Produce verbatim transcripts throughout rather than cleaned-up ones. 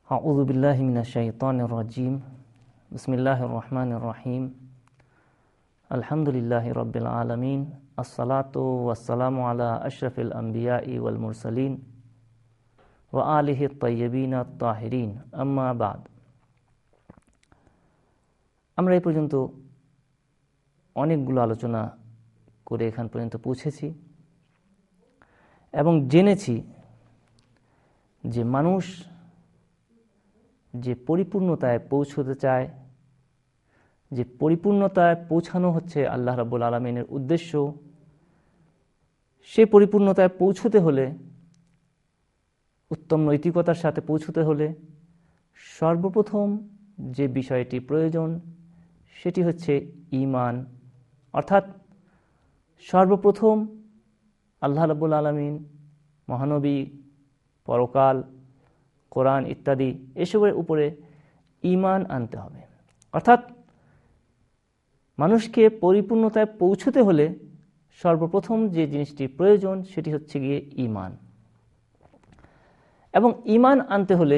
আউযু বিল্লাহি মিনাশ শাইতানির রাজিম। বিসমিল্লাহির রহমানির রহিম। আলহামদুলিল্লাহি রাব্বিল আলামিন। আসসালাতু ওয়াসসালামু আলা আশরাফিল আমবিয়াই ওয়াল মুরসালিন ওয়া আলিহি আত-তাইয়্যিবিন আত-তাহিরিন। আম্মা বাদ। আমরা এই পর্যন্ত অনেকগুলো আলোচনা করে এখান পর্যন্ত পৌঁছেছি এবং জেনেছি যে মানুষ যে পরিপূর্ণতায় পৌঁছতে চায়, যে পরিপূর্ণতায় পৌঁছানো হচ্ছে আল্লাহ রাব্বুল আলামিনের উদ্দেশ্য, সে পরিপূর্ণতায় পৌঁছতে হলে, উত্তম নৈতিকতার সাথে পৌঁছতে হলে সর্বপ্রথম যে বিষয়টি প্রয়োজন সেটি হচ্ছে ঈমান। অর্থাৎ সর্বপ্রথম আল্লাহ রাব্বুল আলামিন, মহানবী, পরকাল, কোরআন ইত্যাদি এসবের উপরে ঈমান আনতে হবে। অর্থাৎ মানুষকে পরিপূর্ণতায় পৌঁছতে হলে সর্বপ্রথম যে জিনিসটি প্রয়োজন সেটি হচ্ছে গিয়ে ঈমান। এবং ঈমান আনতে হলে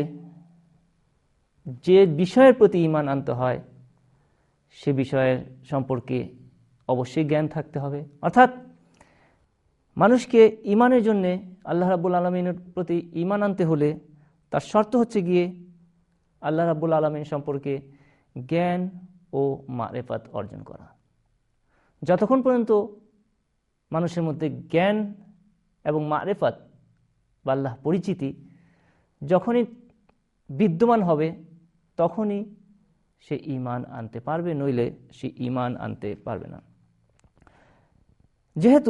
যে বিষয়ের প্রতি ঈমান আনতে হয় সে বিষয়ের সম্পর্কে অবশ্যই জ্ঞান থাকতে হবে। অর্থাৎ মানুষকে ঈমানের জন্যে, আল্লাহ রাব্বুল আলামিনের প্রতি ঈমান আনতে হলে তার শর্ত হচ্ছে গিয়ে আল্লাহ রাব্বুল আলামিন সম্পর্কে জ্ঞান ও মারেফাত অর্জন করা। যতক্ষণ পর্যন্ত মানুষের মধ্যে জ্ঞান এবং মারেফাত বা আল্লাহ পরিচিতি যখনই বিদ্যমান হবে তখনই সে ঈমান আনতে পারবে, নইলে সে ঈমান আনতে পারবে না। যেহেতু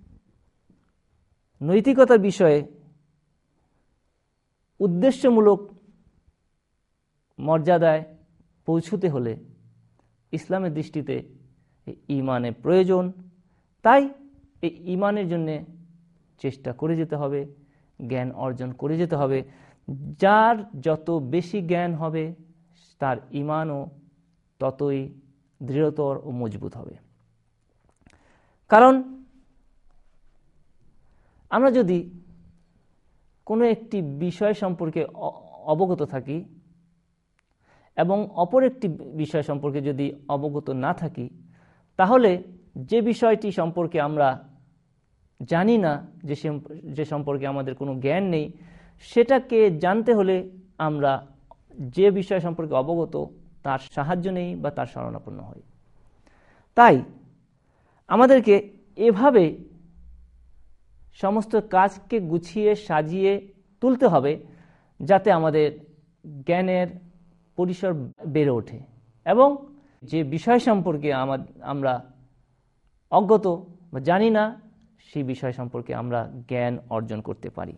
নৈতিকতার বিষয়ে উদ্দেশ্যমূলক মর্যাদায় পৌঁছতে হলে ইসলামের দৃষ্টিতে ঈমানের প্রয়োজন, তাই এই ঈমানের জন্য চেষ্টা করে যেতে হবে, জ্ঞান অর্জন করে যেতে হবে। যার যত বেশি জ্ঞান হবে তার ঈমানও ততই দৃঢ়তর ও মজবুত হবে। কারণ আমরা যদি কোনো একটি বিষয় সম্পর্কে অবগত থাকি এবং অপর একটি বিষয় সম্পর্কে যদি অবগত না থাকি, তাহলে যে বিষয়টি সম্পর্কে আমরা জানি না, যে যে সম্পর্কে আমাদের কোনো জ্ঞান নেই, সেটাকে জানতে হলে আমরা যে বিষয় সম্পর্কে অবগত তার সাহায্য নেই বা তার শরণাপন্ন হই। তাই আমাদেরকে এভাবে সমস্ত কাজকে গুছিয়ে সাজিয়ে তুলতে হবে যাতে আমাদের জ্ঞানের পরিসর বেড়ে ওঠে এবং যে বিষয় সম্পর্কে আমরা অজ্ঞত বা জানি না সেই বিষয় সম্পর্কে আমরা জ্ঞান অর্জন করতে পারি।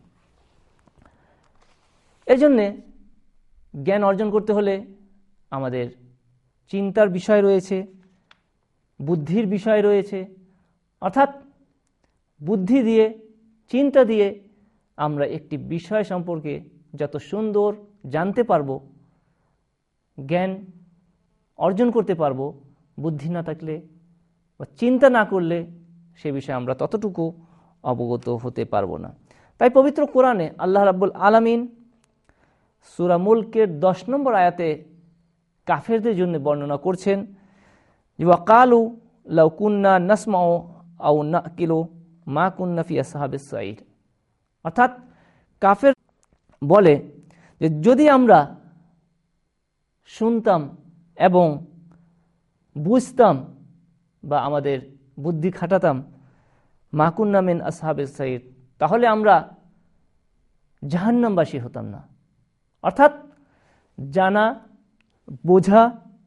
এর জন্যে জ্ঞান অর্জন করতে হলে আমাদের চিন্তার বিষয় রয়েছে, বুদ্ধির বিষয় রয়েছে। অর্থাৎ বুদ্ধি দিয়ে, চিন্তা দিয়ে আমরা একটি বিষয় সম্পর্কে যত সুন্দর জানতে পারবো, জ্ঞান অর্জন করতে পারবো, বুদ্ধি না থাকলে বা চিন্তা না করলে সে বিষয়ে আমরা ততটুকু অবগত হতে পারবো না। তাই পবিত্র কোরআনে আল্লাহ রাব্বুল আলামিন সূরা মুলকের দশ নম্বর আয়াতে কাফেরদের জন্য বর্ণনা করছেন, ওয়াকালু লাউ কুন্না নাসমাউ আও নাকিলু মা কুন্না ফি আসহাবিস সাঈর। অর্থাৎ কাফের বলে যে যদি আমরা শুনতাম এবং বুঝতাম বা আমাদের বুদ্ধি খাটাতাম, মা কুন্না মিন আসহাবিস সাঈর, তাহলে আমরা জাহান্নামবাসী হতাম না। অর্থাৎ জানা, বোঝা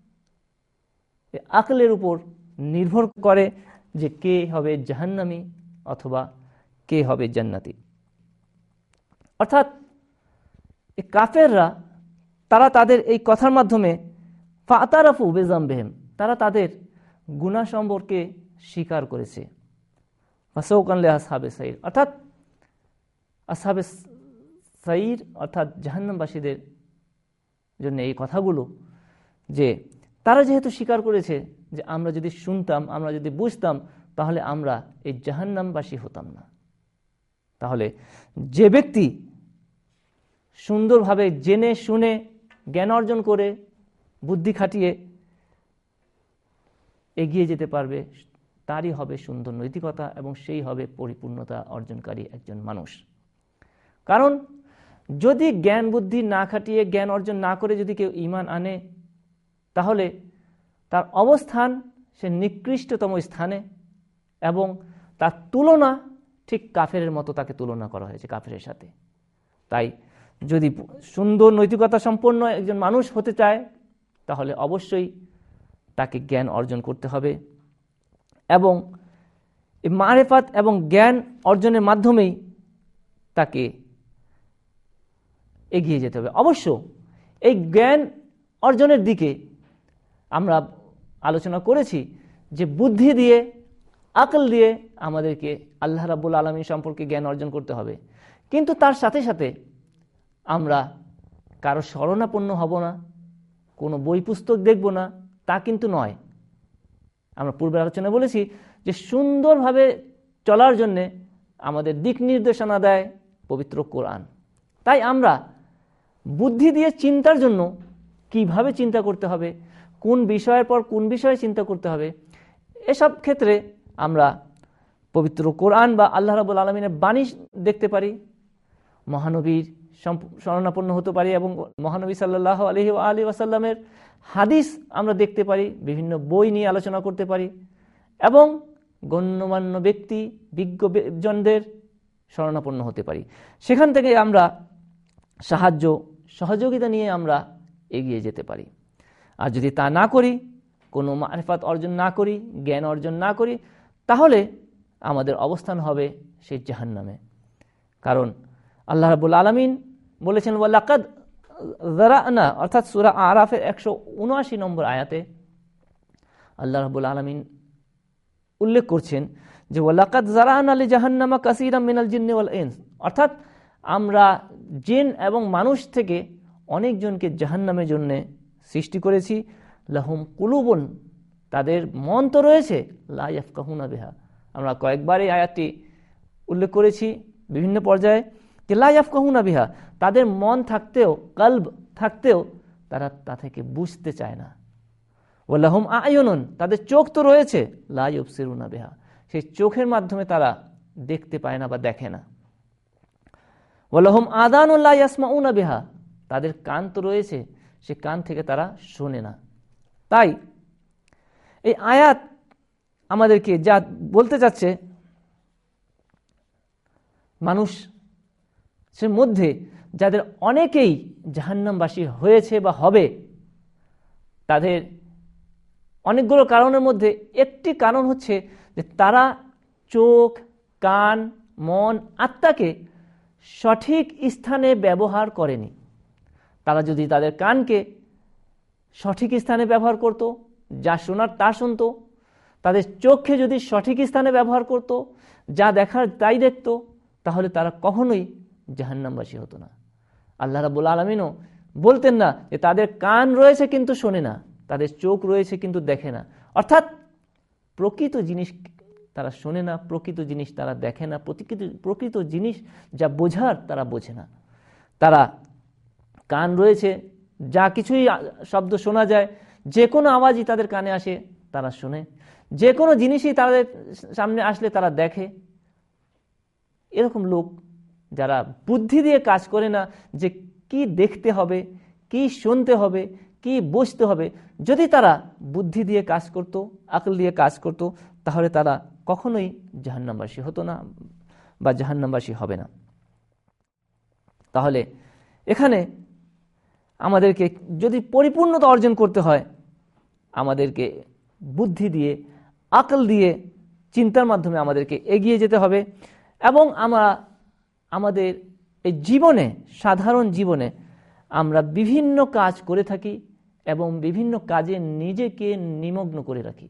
আকলের উপর নির্ভর করে যে কে হবে জাহান্নামী অথবা কে হবে জান্নাতি। অর্থাৎ এই কাফেররা তারা তাদের এই কথার মাধ্যমে ফাতারাফু বিযামবিহিম, তারা তাদের গুনাহ সম্পর্কে স্বীকার করেছে। ফাসাওকান লিআসহাবিস সাঈর, অর্থাৎ আসহাবিস সাঈর অর্থাৎ জাহান্নামবাসীদের জন্য এই কথাগুলো, যে তারা যেহেতু স্বীকার করেছে যে আমরা যদি শুনতাম, আমরা যদি বুঝতাম, তাহলে আমরা এই জাহান্নামবাসী হতাম না। তাহলে যে ব্যক্তি সুন্দরভাবে জেনে শুনে জ্ঞান অর্জন করে বুদ্ধি খাটিয়ে এগিয়ে যেতে পারবে, তারই হবে সুন্দর নৈতিকতা এবং সেই হবে পরিপূর্ণতা অর্জনকারী একজন মানুষ। কারণ যদি জ্ঞান বুদ্ধি না খাটিয়ে জ্ঞান অর্জন না করে যদি কেউ ঈমান আনে, তাহলে তার অবস্থান সে নিকৃষ্টতম স্থানে এবং তার তুলনা ঠিক কাফেরের মতো তাকে তুলনা করা হয়েছে কাফেরের সাথে। তাই যদি সুন্দর নৈতিকতা সম্পন্ন একজন মানুষ হতে চায় তাহলে অবশ্যই তাকে জ্ঞান অর্জন করতে হবে এবং এই মারেফাত এবং জ্ঞান অর্জনের মাধ্যমেই তাকে এগিয়ে যেতে হবে। অবশ্য এই জ্ঞান অর্জনের দিকে আমরা আলোচনা করেছি যে বুদ্ধি দিয়ে আকল দিয়ে আমাদেরকে আল্লাহ রাব্বুল আলামিন সম্পর্কে জ্ঞান অর্জন করতে হবে, কিন্তু তার সাথে সাথে আমরা কারো শরণাপন্ন হব না, কোনো বই পুস্তক দেখব না, তা কিন্তু নয়। আমরা পূর্বে আলোচনা বলেছি যে সুন্দরভাবে চলার জন্যে আমাদের দিক নির্দেশনা দেয় পবিত্র কোরআন। তাই আমরা বুদ্ধি দিয়ে চিন্তার জন্য কিভাবে চিন্তা করতে হবে, কোন বিষয়ের পর কোন বিষয়ে চিন্তা করতে হবে, এসব ক্ষেত্রে আমরা পবিত্র কোরআন বা আল্লাহ রাব্বুল আলামিনের বাণী দেখতে পারি, মহানবীর শরণাপন্ন হতে পারি এবং মহানবী সাল্লাল্লাহু আলাইহি ওয়া আলিহি ওয়াসাল্লামের হাদিস আমরা দেখতে পারি, বিভিন্ন বই নিয়ে আলোচনা করতে পারি এবং গণ্যমান্য ব্যক্তি বিজ্ঞজনদের শরণাপন্ন হতে পারি। সেখান থেকে আমরা সাহায্য সহযোগিতা নিয়ে আমরা এগিয়ে যেতে পারি। আর যদি তা না করি, কোনো মারিফাত অর্জন না করি, জ্ঞান অর্জন না করি, তাহলে আমাদের অবস্থান হবে সেই জাহান্নামে। কারণ আল্লাহ রাব্বুল আলামিন বলেছেন ওয়ালাকাদ যারানা, অর্থাৎ সূরা আরাফের একশো উনআশি নম্বর আয়াতে আল্লাহ রাব্বুল আলামিন উল্লেখ করছেন যে ওয়ালাকাদ যারানা লি জাহান্নামা কাসীরাম মিনাল জিন্নি ওয়াল ইনস, অর্থাৎ আমরা জিন এবং মানুষ থেকে অনেকজনকে জাহান্নামের জন্য সৃষ্টি করেছি। লাহুম কুলুবুন, তাদের মন তো রয়েছে, লা ইয়াফকাহুনা বিহা, আমরা কয়েকবার এই আয়াতটি উল্লেখ করেছি বিভিন্ন পর্যায়ে যে লা ইয়াফকাহুনা বিহা, তাদের মন থাকতেও, কলব থাকতেও তারা তা থেকে বুঝতে চায় না। ওয়ালাহুম আয়ুনুন, তাদের চোখ তো রয়েছে, লা ইউবসিরুনা বিহা, সেই চোখের মাধ্যমে তারা দেখতে পায় না বা দেখে না। ওয়ালাহুম আযানুন লা ইয়াসমাউনা বিহা, তাদের কান তো রয়েছে, সে কান থেকে তারা শোনে না। তাই এই আয়াত আমাদেরকে যা বলতে চাচ্ছে, মানুষের মধ্যে যাদের অনেকেই জাহান্নামবাসী হয়েছে বা হবে, তাদের অনেকগুলো কারণের মধ্যে একটি কারণ হচ্ছে যে তারা চোখ, কান, মন, আত্মাকে সঠিক স্থানে ব্যবহার করেনি। তারা যদি তাদের কানকে সঠিক স্থানে ব্যবহার করত, যা শোনার তা শুনত, তাদের চোখে যদি সঠিক স্থানে ব্যবহার করত, যা দেখার তাই দেখত, তাহলে তারা কখনোই জাহান্নামবাসী হতো না। আল্লাহ রাব্বুল আলামিনও বলতেন না যে তাদের কান রয়েছে কিন্তু শোনে না, তাদের চোখ রয়েছে কিন্তু দেখে না। অর্থাৎ প্রকৃত জিনিস তারা শোনে না, প্রকৃত জিনিস তারা দেখে না, প্রকৃত প্রকৃত জিনিস যা বোঝার তারা বোঝে না। তারা কান রয়েছে, যা কিছুই শব্দ শোনা যায়, যে কোনো আওয়াজই তাদের কানে আসে তারা শোনে, যে কোনো জিনিসই তাদের সামনে আসলে তারা দেখে। এরকম লোক যারা বুদ্ধি দিয়ে কাজ করে না যে কি দেখতে হবে, কি শুনতে হবে, কি বুঝতে হবে, যদি তারা বুদ্ধি দিয়ে কাজ করত, আকল দিয়ে কাজ করত, তাহলে তারা কখনোই জাহান্নামবাসী হতো না বা জাহান্নামবাসী হবে না। তাহলে এখানে আমাদেরকে যদি পরিপূর্ণতা অর্জন করতে হয়, আমাদেরকে বুদ্ধি দিয়ে, আকল দিয়ে, চিন্তার মাধ্যমে আমাদেরকে এগিয়ে যেতে হবে। এবং আমরা আমাদের এই জীবনে, সাধারণ জীবনে আমরা বিভিন্ন কাজ করে থাকি এবং বিভিন্ন কাজে নিজেকে নিমগ্ন করে রাখি।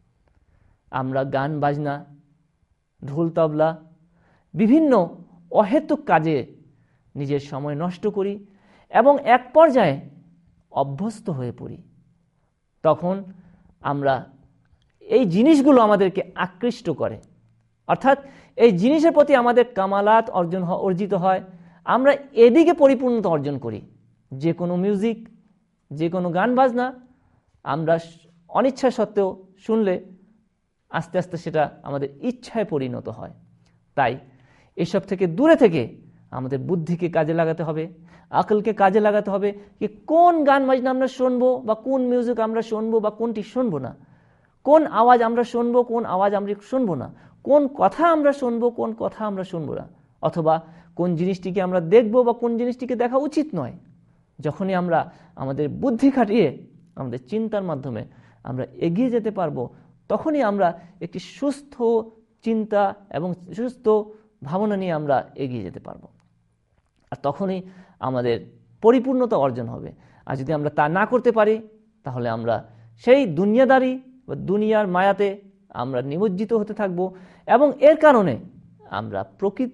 আমরা গান বাজনা, ঢোল তবলা, বিভিন্ন অহেতুক কাজে নিজের সময় নষ্ট করি এবং এক পর্যায়ে অভ্যস্ত হয়ে পড়ি। তখন আমরা এই জিনিসগুলো আমাদেরকে আকৃষ্ট করে, অর্থাৎ এই জিনিসের প্রতি আমাদের কামালাত অর্জন অর্জিত হয়, আমরা এদিকে পরিপূর্ণতা অর্জন করি। যে কোনো মিউজিক, যে কোনো গান বাজনা আমরা অনিচ্ছা সত্ত্বেও শুনলে আস্তে আস্তে সেটা আমাদের ইচ্ছায় পরিণত হয়। তাই এসব থেকে দূরে থেকে আমাদের বুদ্ধিকে কাজে লাগাতে হবে, আকলকে কাজে লাগাতে হবে যে কোন গান বাজনা আমরা শুনবো বা কোন মিউজিক আমরা শুনবো বা কোনটি শুনবো না, কোন আওয়াজ আমরা শুনবো, কোন আওয়াজ আমরা শুনবো না, কোন কথা আমরা শুনবো, কোন কথা আমরা শুনবো না, অথবা কোন জিনিসটিকে আমরা দেখবো বা কোন জিনিসটিকে দেখা উচিত নয়। যখনই আমরা আমাদের বুদ্ধি খাটিয়ে আমাদের চিন্তার মাধ্যমে আমরা এগিয়ে যেতে পারবো, তখনই আমরা একটি সুস্থ চিন্তা এবং সুস্থ ভাবনা নিয়ে আমরা এগিয়ে যেতে পারবো। আর তখনই আমাদের পরিপূর্ণতা অর্জন হবে। আর যদি আমরা তা না করতে পারি, তাহলে আমরা সেই দুনিয়াদারি বা দুনিয়ার মায়াতে আমরা নিমজ্জিত হতে থাকব এবং এর কারণে আমরা প্রকৃত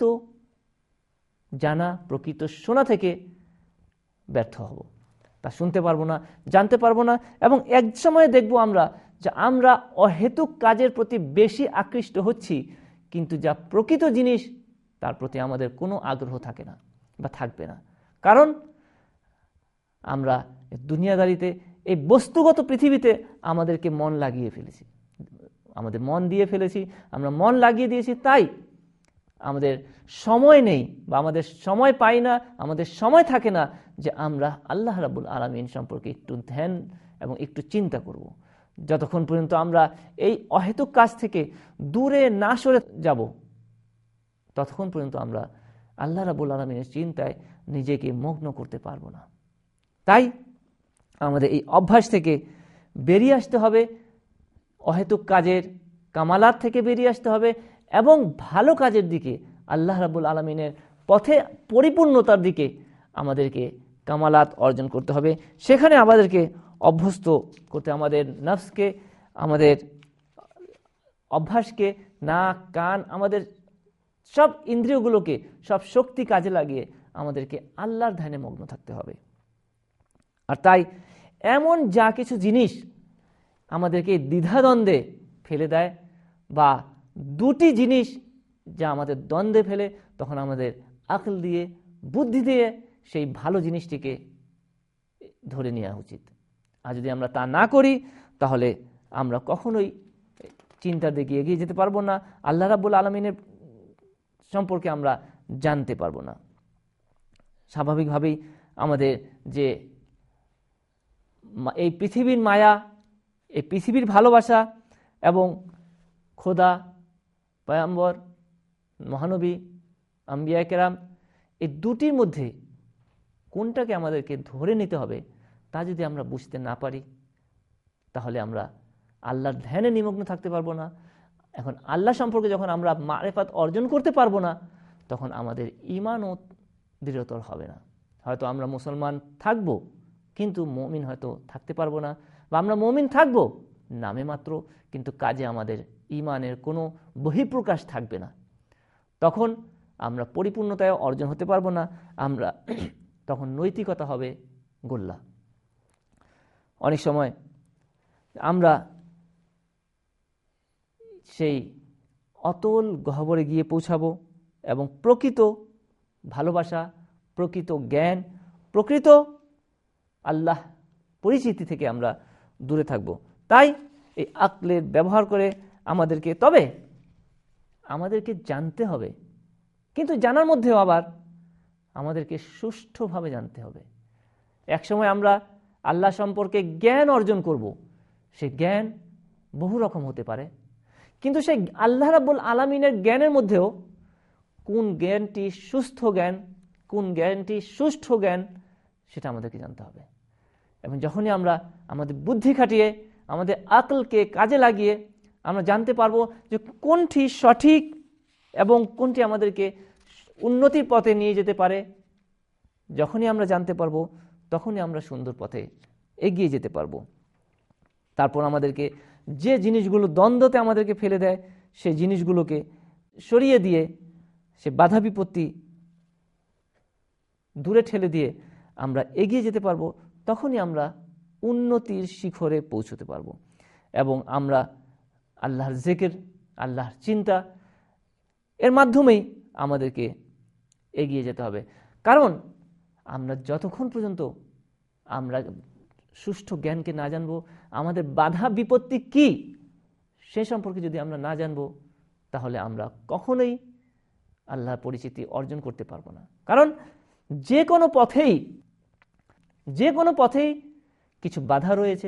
জানা, প্রকৃত শোনা থেকে ব্যর্থ হব। তা শুনতে পারবো না, জানতে পারবো না, এবং এক সময়ে দেখবো আমরা যে আমরা অহেতুক কাজের প্রতি বেশি আকৃষ্ট হচ্ছি, কিন্তু যা প্রকৃত জিনিস তার প্রতি আমাদের কোনো আগ্রহ থাকে না বা থাকবে না। কারণ আমরা দুনিয়াদারিতে, এই বস্তুগত পৃথিবীতে আমাদেরকে মন লাগিয়ে ফেলেছি, আমাদের মন দিয়ে ফেলেছি, আমরা মন লাগিয়ে দিয়েছি। তাই আমাদের সময় নেই বা আমাদের সময় পাই না, আমাদের সময় থাকে না যে আমরা আল্লাহ রাব্বুল আলামিন সম্পর্কে একটু ধ্যান এবং একটু চিন্তা করব। যতক্ষণ পর্যন্ত আমরা এই অহেতুক কাজ থেকে দূরে না সরে যাব, ততক্ষণ পর্যন্ত আমরা আল্লাহ রাব্বুল আলামিনের চিন্তায় নিজেকে মগ্ন করতে পারবো না। তাই আমাদের এই অভ্যাস থেকে বেরিয়ে আসতে হবে, অহেতুক কাজের কামালাত থেকে বেরিয়ে আসতে হবে এবং ভালো কাজের দিকে, আল্লাহ রাব্বুল আলামিনের পথে পরিপূর্ণতার দিকে আমাদেরকে কামালাত অর্জন করতে হবে। সেখানে আমাদেরকে অভ্যস্ত করতে, আমাদের নফসকে, আমাদের অভ্যাসকে, নাক, কান, আমাদের সব ইন্দ্রিয়গুলোকে, সব শক্তি কাজে লাগিয়ে আমাদেরকে আল্লাহর ধ্যানে মগ্ন থাকতে হবে। আর তাই এমন যা কিছু জিনিস আমাদেরকে দ্বিধাদ্বন্দ্বে ফেলে দেয়, বা দুটি জিনিস যা আমাদের দ্বন্দ্বে ফেলে, তখন আমাদের আকল দিয়ে, বুদ্ধি দিয়ে সেই ভালো জিনিসটিকে ধরে নেওয়া উচিত। আর যদি আমরা তা না করি, তাহলে আমরা কখনোই চিন্তার দিকে এগিয়ে যেতে পারবো না, আল্লাহ রাব্বুল আলামিনের সম্পর্কে আমরা জানতে পারবো না। স্বাভাবিকভাবেই আমাদের যে এই পৃথিবীর মায়া, এই পৃথিবীর ভালোবাসা এবং খোদা, পয়গম্বর, মহানবী, আম্বিয়া কেরাম, এই দুটির মধ্যে কোনটাকে আমাদেরকে ধরে নিতে হবে, তা যদি আমরা বুঝতে না পারি, তাহলে আমরা আল্লাহর ধ্যানে নিমগ্ন থাকতে পারবো না। এখন আল্লাহ সম্পর্কে যখন আমরা মারেফাত অর্জন করতে পারবো না, তখন আমাদের ঈমানও দৃঢ়তর হবে না। হয়তো আমরা মুসলমান থাকবো, কিন্তু মুমিন হয়তো থাকতে পারবো না, বা আমরা মুমিন থাকবো নামে মাত্র, কিন্তু কাজে আমাদের ঈমানের কোনো বহিঃপ্রকাশ থাকবে না। তখন আমরা পরিপূর্ণতায় অর্জন হতে পারবো না, আমরা তখন নৈতিকতা হবে গোল্লা। অনেক সময় আমরা সেই অতল গহ্বরে গিয়ে পৌঁছাবো এবং প্রকৃত ভালোবাসা, প্রকৃত জ্ঞান, প্রকৃত আল্লাহ পরিচিতি থেকে আমরা দূরে থাকব। তাই এই আকলের ব্যবহার করে আমাদেরকে, তবে আমাদেরকে জানতে হবে, কিন্তু জানার মধ্যেও আবার আমাদেরকে সুষ্ঠুভাবে জানতে হবে। একসময় আমরা আল্লাহ সম্পর্কে জ্ঞান অর্জন করব, সে জ্ঞান বহু রকম হতে পারে, কিন্তু সেই আল্লাহ রাব্বুল আলামিনের জ্ঞানের মধ্যেও কোন জ্ঞানটি সুস্থ জ্ঞান, কোন জ্ঞানটি সুষ্ঠু জ্ঞান, সেটা আমাদেরকে জানতে হবে। এবং যখনই আমরা আমাদের বুদ্ধি খাটিয়ে, আমাদের আকলকে কাজে লাগিয়ে আমরা জানতে পারবো যে কোনটি সঠিক এবং কোনটি আমাদেরকে উন্নতির পথে নিয়ে যেতে পারে, যখনই আমরা জানতে পারবো, তখনই আমরা সুন্দর পথে এগিয়ে যেতে পারবো। তারপর আমাদেরকে যে জিনিসগুলো দ্বন্দ্বতে আমাদেরকে ফেলে দেয়, সেই জিনিসগুলোকে সরিয়ে দিয়ে, সে বাধা বিপত্তি দূরে ঠেলে দিয়ে আমরা এগিয়ে যেতে পারবো। তখনই আমরা উন্নতির শিখরে পৌঁছতে পারবো এবং আমরা আল্লাহর জিকির, আল্লাহর চিন্তা, এর মাধ্যমেই আমাদেরকে এগিয়ে যেতে হবে। কারণ আমরা যতক্ষণ পর্যন্ত আমরা সুষ্ঠু জ্ঞানকে না জানবো, আমাদের বাধা বিপত্তি কি সে সম্পর্কে যদি আমরা না জানবো, তাহলে আমরা কখনোই আল্লাহর পরিচিতি অর্জন করতে পারবো না। কারণ যে কোনো পথেই যে কোনো পথেই কিছু বাধা রয়েছে,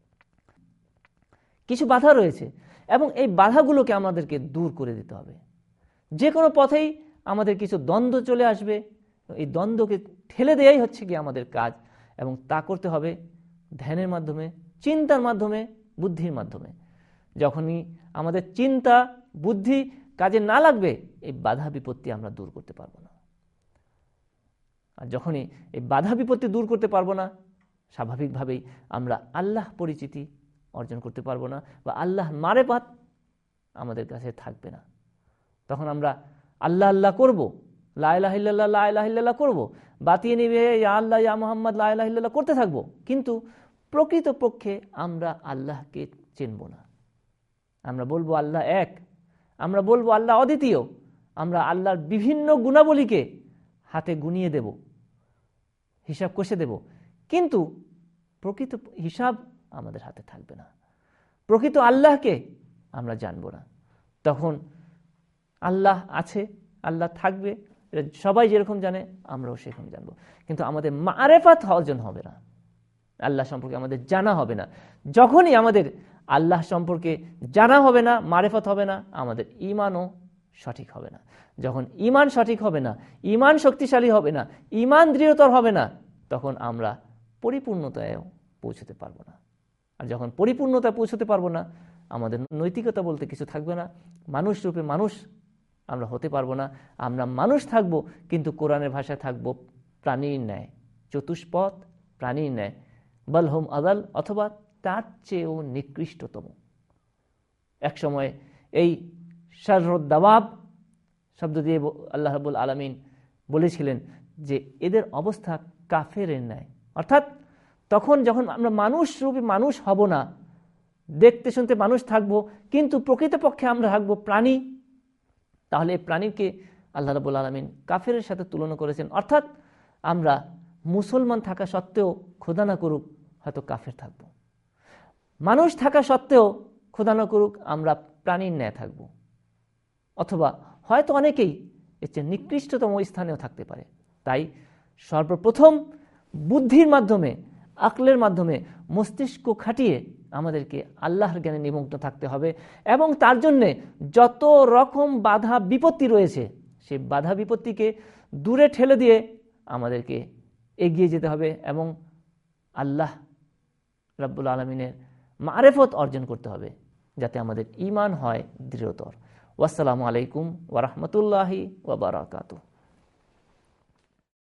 কিছু বাধা রয়েছে এবং এই বাধাগুলোকে আমাদেরকে দূর করে দিতে হবে। যে কোনো পথেই আমাদের কিছু দ্বন্দ্ব চলে আসবে, এই দ্বন্দ্বকে ঠেলে দেওয়াই হচ্ছে কি আমাদের কাজ, এবং তা করতে হবে ধ্যানের মাধ্যমে, চিন্তার মাধ্যমে, বুদ্ধির মাধ্যমে। যখনই আমাদের চিন্তা বুদ্ধি কাজে না লাগবে, এই বাধা বিপত্তি আমরা দূর করতে পারবো না। আর যখনই এই বাধা বিপত্তি দূর করতে পারবো না, স্বাভাবিকভাবেই আমরা আল্লাহ পরিচিতি অর্জন করতে পারবো না, বা আল্লাহ মারেফাত আমাদের কাছে থাকবে না। তখন আমরা আল্লাহ আল্লাহ করবো, লা ইলাহা ইল্লাল্লাহ লা ইলাহা ইল্লাল্লাহ করবো, বাতিয়ে নিবে ইয়া আল্লাহ ইয়া মুহাম্মদ লা ইলাহা ইল্লাল্লাহ করতে থাকবো, কিন্তু প্রকৃতপক্ষে আমরা আল্লাহকে চিনব না। আমরা বলবো আল্লাহ এক, আমরা বলবো আল্লাহ অদ্বিতীয়, আমরা আল্লাহর বিভিন্ন গুণাবলীকে হাতে গুনিয়ে দেব, হিসাব কষে দেব, কিন্তু প্রকৃত হিসাব আমাদের হাতে থাকবে না। প্রকৃত আল্লাহকে আমরা জানব না। তখন আল্লাহ আছে, আল্লাহ থাকবে, সবাই যেরকম জানে আমরাও সেরকম জানবো, কিন্তু আমাদের মারেফাত অর্জন হবে না, আল্লাহ সম্পর্কে আমাদের জানা হবে না। যখনই আমাদের আল্লাহ সম্পর্কে জানা হবে না, মারেফাত হবে না, আমাদের ঈমানও সঠিক হবে না। যখন ঈমান সঠিক হবে না, ঈমান শক্তিশালী হবে না, ঈমান দৃঢ়তর হবে না, তখন আমরা পরিপূর্ণতায়ও পৌঁছতে পারবো না। আর যখন পরিপূর্ণতায় পৌঁছতে পারবো না, আমাদের নৈতিকতা বলতে কিছু থাকবে না, মানুষ রূপে মানুষ আমরা হতে পারবো না। আমরা মানুষ থাকব, কিন্তু কোরআনের ভাষায় থাকব প্রাণীর ন্যায়, চতুষ্পদ প্রাণীর ন্যায়, বলহুম আদাল, অথবা তার চেয়েও নিকৃষ্টতম। এক সময় এই শাররুদ দাওয়াব শব্দ দিয়ে আল্লাহ রাব্বুল আলামিন বলেছিলেন যে এদের অবস্থা কাফেরের ন্যায়। অর্থাৎ তখন যখন আমরা মানুষ রূপে মানুষ হব না, দেখতে শুনতে মানুষ থাকব, কিন্তু প্রকৃতপক্ষে আমরা থাকবো প্রাণী, তাহলে এই প্রাণীকে আল্লাহ রাব্বুল আলামিন কাফেরের সাথে তুলনা করেছেন। অর্থাৎ আমরা মুসলমান থাকা সত্ত্বেও, খোদা না করুক, হয়তো কাফের থাকব। মানুষ থাকা সত্ত্বেও খোদা না করুক আমরা প্রাণীর ন্যায় থাকব, অথবা হয়তো অনেকেই এর চেয়ে নিকৃষ্টতম স্থানেও থাকতে পারে। তাই সর্বপ্রথম বুদ্ধির মাধ্যমে, আকলের মাধ্যমে, মস্তিষ্ক খাটিয়ে আমাদেরকে আল্লাহর জ্ঞানে নিমগ্ন থাকতে হবে, এবং তার জন্যে যত রকম বাধা বিপত্তি রয়েছে সেই বাধা বিপত্তিকে দূরে ঠেলে দিয়ে আমাদেরকে এগিয়ে যেতে হবে, এবং আল্লাহ রাব্বুল আলামিনের মারেফত অর্জন করতে হবে, যাতে আমাদের ঈমান হয় দৃঢ়তর। ওয়াসসালামু আলাইকুম ওয়া রাহমাতুল্লাহি ওয়া বারাকাতুহু।